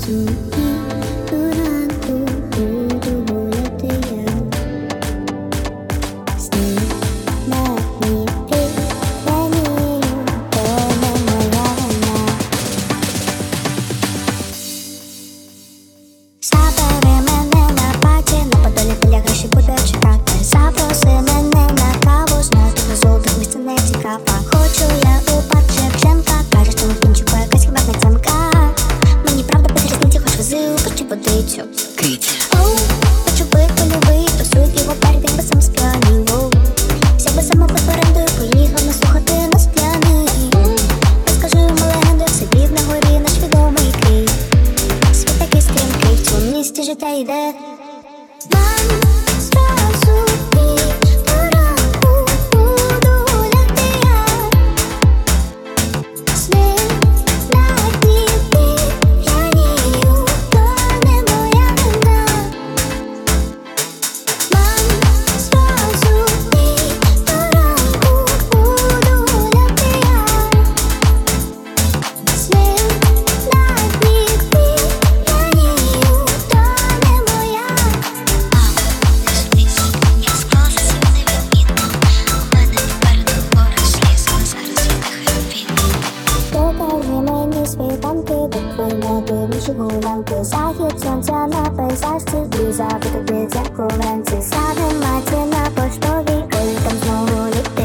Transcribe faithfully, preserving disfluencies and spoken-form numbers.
Наступні ранку буду гуляти я. Сніг на Дніпрі п'янію, то не моя вина. Забери мене на паті, на Подолі біля гроші буде чекати. Запроси мене на каву, знаю, тут на золотих місце не цікава. Хочу я у парк Шевченка, кажеш, що на кінчику якась хіба кацянка. Мені правда без різниці, хоч вези у печі водицю. Оу, хочу би польовий, рисують його перед, якби сам сп'янів. Оу, взяв би саме під орендою, поїхав не слухати нас п'яний. Розкажи йому легенду, як сидів на горі наш відомий Київ. Світ такий стрімкий, в цьому місті життя йде. Нам зразу ніч до ранку буду гуляти я. Сніг на Дніпрі п'янію, то не моя вина. Нам зразу ніч до ранку буду гуляти я. Сніг на Дніпрі п'янію, то не моя. Я склалася невідмінно. У мене попереду гори сліз, але зараз віддихаю вільно. Покажи мені світанки, де твої дивніші гулянки. Захід сонця на пейзажці, дві забути б'ється куранці. Садимо маті на поштовій, коли там знову літ.